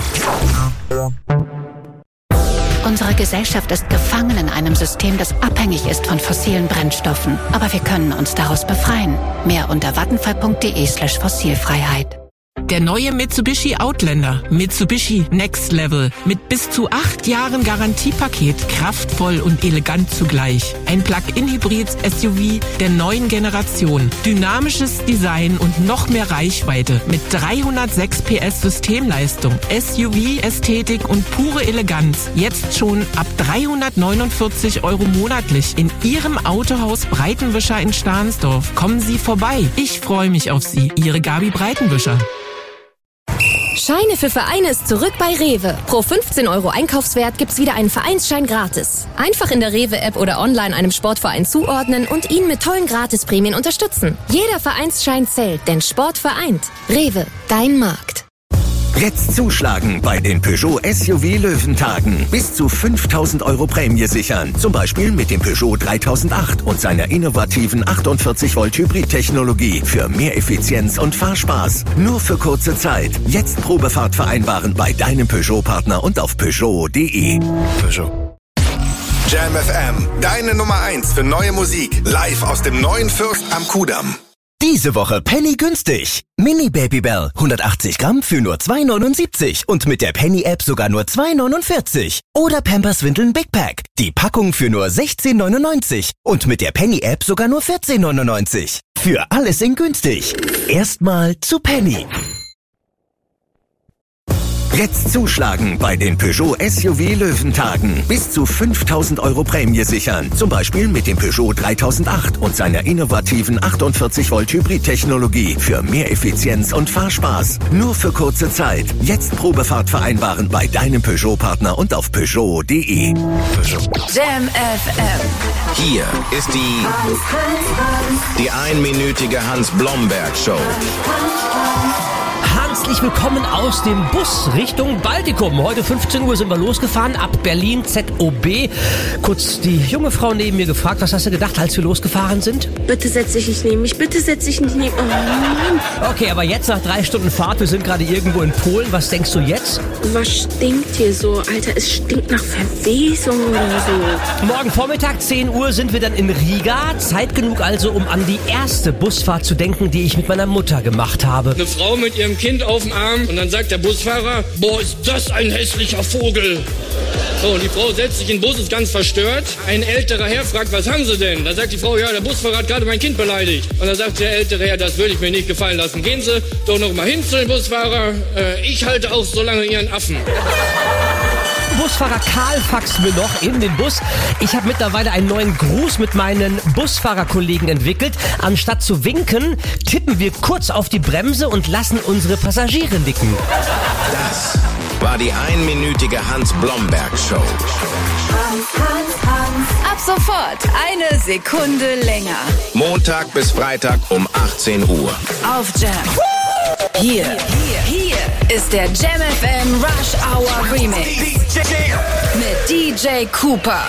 Unsere Gesellschaft ist gefangen in einem System, das abhängig ist von fossilen Brennstoffen. Aber wir können uns daraus befreien. Mehr unter vattenfall.de slash Fossilfreiheit. Der neue Mitsubishi Outlander. Mitsubishi Next Level. Mit bis zu acht Jahren Garantiepaket. Kraftvoll und elegant zugleich. Ein Plug-in-Hybrid-S U V der neuen Generation. Dynamisches Design und noch mehr Reichweite. Mit dreihundertsechs P S Systemleistung. S U V-Ästhetik und pure Eleganz. Jetzt schon ab dreihundertneunundvierzig Euro monatlich. In Ihrem Autohaus Breitenwischer in Stahnsdorf. Kommen Sie vorbei. Ich freue mich auf Sie. Ihre Gabi Breitenwischer. Scheine für Vereine ist zurück bei Rewe. Pro fünfzehn Euro Einkaufswert gibt's wieder einen Vereinsschein gratis. Einfach in der Rewe-App oder online einem Sportverein zuordnen und ihn mit tollen Gratisprämien unterstützen. Jeder Vereinsschein zählt, denn Sport vereint. Rewe, dein Markt. Jetzt zuschlagen bei den Peugeot S U V Löwentagen. Bis zu fünftausend Euro Prämie sichern. Zum Beispiel mit dem Peugeot dreitausendacht und seiner innovativen achtundvierzig Volt Hybrid-Technologie für mehr Effizienz und Fahrspaß. Nur für kurze Zeit. Jetzt Probefahrt vereinbaren bei deinem Peugeot-Partner und auf Peugeot punkt de. Peugeot. Jam F M, deine Nummer eins für neue Musik. Live aus dem neuen Fürst am Kudamm. Diese Woche Penny günstig. Mini Babybel hundertachtzig Gramm für nur zwei neunundsiebzig und mit der Penny App sogar nur zwei neunundvierzig. Oder Pampers Windeln Big Pack. Die Packung für nur sechzehn neunundneunzig und mit der Penny App sogar nur vierzehn neunundneunzig. Für alles in günstig. Erstmal zu Penny. Jetzt zuschlagen bei den Peugeot S U V Löwentagen. Bis zu fünftausend Euro Prämie sichern. Zum Beispiel mit dem Peugeot dreitausendacht und seiner innovativen achtundvierzig Volt Hybrid-Technologie für mehr Effizienz und Fahrspaß. Nur für kurze Zeit. Jetzt Probefahrt vereinbaren bei deinem Peugeot-Partner und auf Peugeot punkt de. Peugeot. Jam F M. Hier ist die die einminütige Hans Blomberg Show. Herzlich willkommen aus dem Bus Richtung Baltikum. Heute fünfzehn Uhr sind wir losgefahren ab Berlin Z O B. Kurz die junge Frau neben mir gefragt, was hast du gedacht, als wir losgefahren sind? Bitte setz dich nicht neben mich, bitte setz dich nicht neben... Oh Mann. Okay, aber jetzt nach drei Stunden Fahrt, wir sind gerade irgendwo in Polen. Was denkst du jetzt? Was stinkt hier so? Alter, es stinkt nach Verwesung oder so. Morgen Vormittag, zehn Uhr, sind wir dann in Riga. Zeit genug also, um an die erste Busfahrt zu denken, die ich mit meiner Mutter gemacht habe. Eine Frau mit ihrem Kind auf dem Arm und dann sagt der Busfahrer, boah, ist das ein hässlicher Vogel. So, und die Frau setzt sich in den Bus, ist ganz verstört. Ein älterer Herr fragt, was haben Sie denn? Da sagt die Frau, ja, der Busfahrer hat gerade mein Kind beleidigt. Und dann sagt der ältere Herr, das würde ich mir nicht gefallen lassen. Gehen Sie doch noch mal hin zu dem Busfahrer. Äh, ich halte auch so lange Ihren Affen. Busfahrer Karl faxt mir noch in den Bus. Ich habe mittlerweile einen neuen Gruß mit meinen Busfahrerkollegen entwickelt. Anstatt zu winken, tippen wir kurz auf die Bremse und lassen unsere Passagiere nicken. Das war die einminütige Hans Blomberg Show. Hans, Hans, Hans. Ab sofort eine Sekunde länger. Montag bis Freitag um achtzehn Uhr. Auf Jam. Hier, hier, hier ist der Jam F M Rush Hour Remix mit D J Cooper.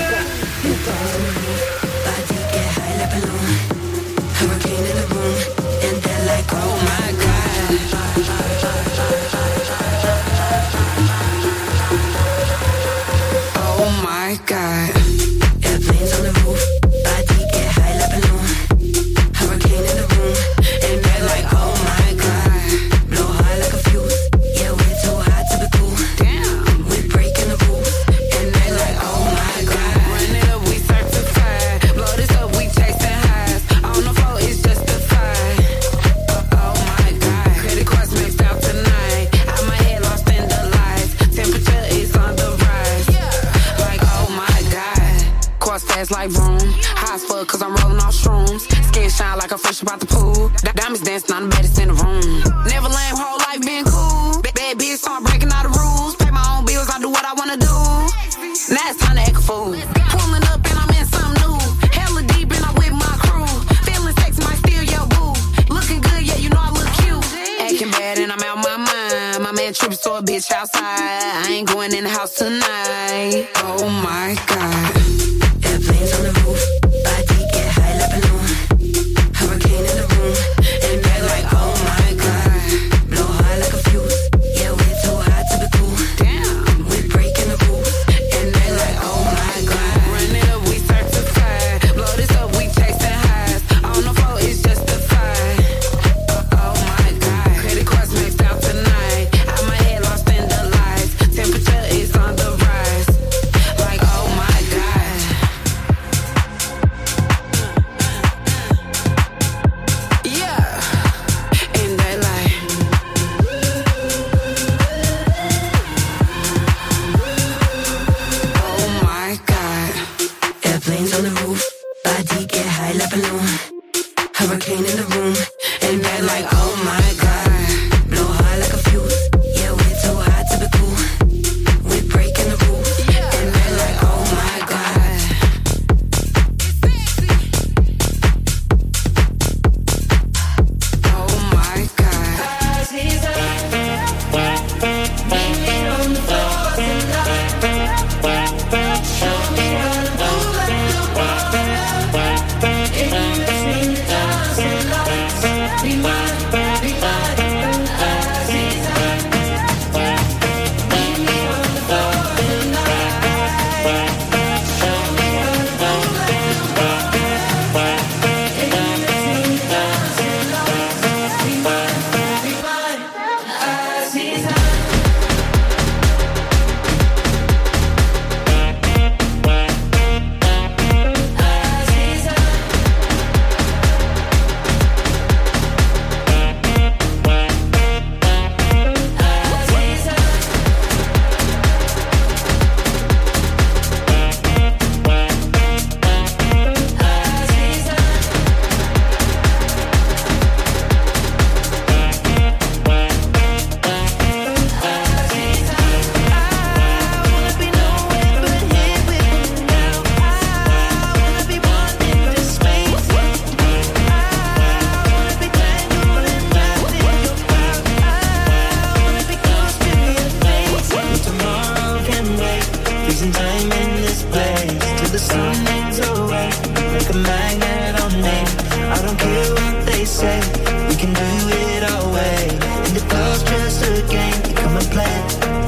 Oh my God. Airplanes on the roof, body get high like balloon. Hurricane in the room, and they're like, oh my God. Blow high like a fuse, yeah, we're too hot to be cool. Damn, we're breaking the rules, and they're like, oh my God. Run it up, we certified. Blow this up, we chasing highs. On the floor, it's justified. Oh my God, credit cards maxed out tonight. Out my head, lost in the lights. Temperature is on the rise. Like, oh my God. Course fast like room. High as fuck cause I'm rolling off shrooms. Skin shine like I'm fresh about the pool. D- diamonds dancing on the baddest in the room. Never lame, whole life been cool. B- bad bitch, so I'm breaking all the rules. Pay my own bills. pills, I do what I wanna do. Now it's time to act a fool. Pulling up and I'm in something new. Hella deep and I'm with my crew. Feeling sexy, might steal your boo. Looking good, yeah, you know I look cute. Acting bad and I'm out my mind. My man tripping, so a bitch outside. I ain't going in the house tonight. Oh my God. Airplanes on the roof. Body get high like balloon. Hurricane in the room. And back like, oh my God. Blow high like a fuse. Yeah, we're too hot to be cool. Damn. We're breaking the rules. And they like, oh my God. Run it up, we certified. Blow this up, we chasing highs. On the floor, it's justified. Oh my God. Credit cards maxed out tonight. Out my head, lost in the lights. Temperature is on the rise. Like, oh my God. Yeah. And they like, oh my God. Airplanes on the roof. Body get high like balloon. Hurricane in the room. And they like, oh my God. Blow high like a fuse. Yeah, we're too hot to be cool. We're breaking the rules. And they like, oh my God. Oh my God. Tomorrow can wait. Freezing time in this place till the sun fades away. Like a magnet on me. I don't care what they say. We can do it our way. And if love's just a game, you come and play.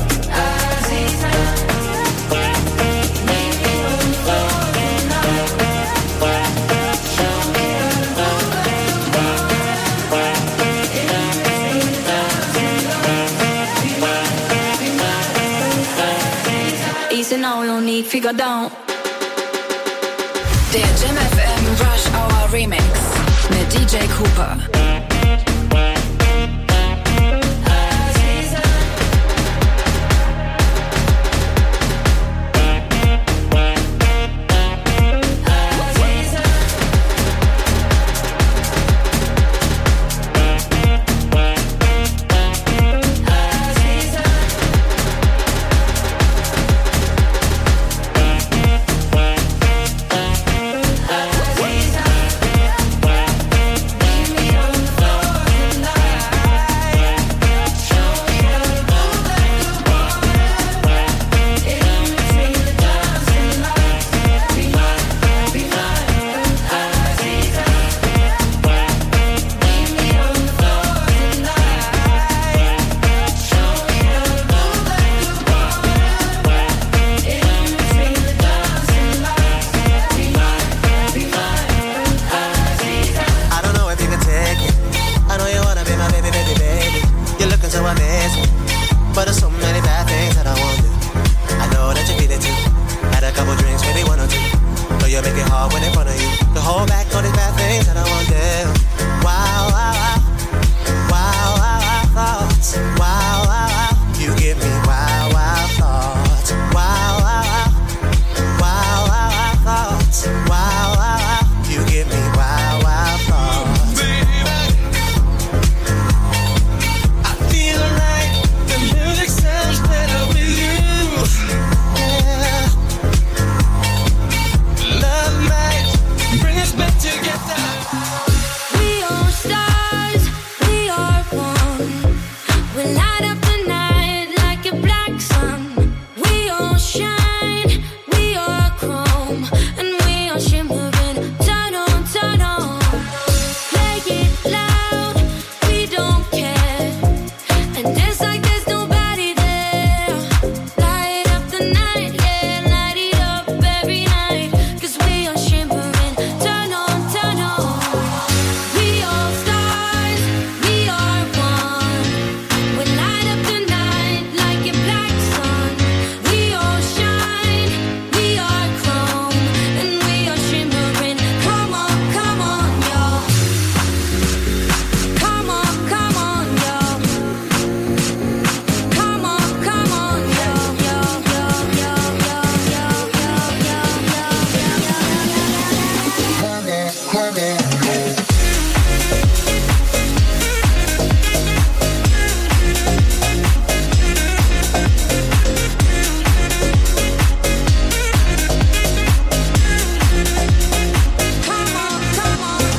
Easy now, you need figure down. Der Jam F M Rush Hour Remix mit D J Cooper.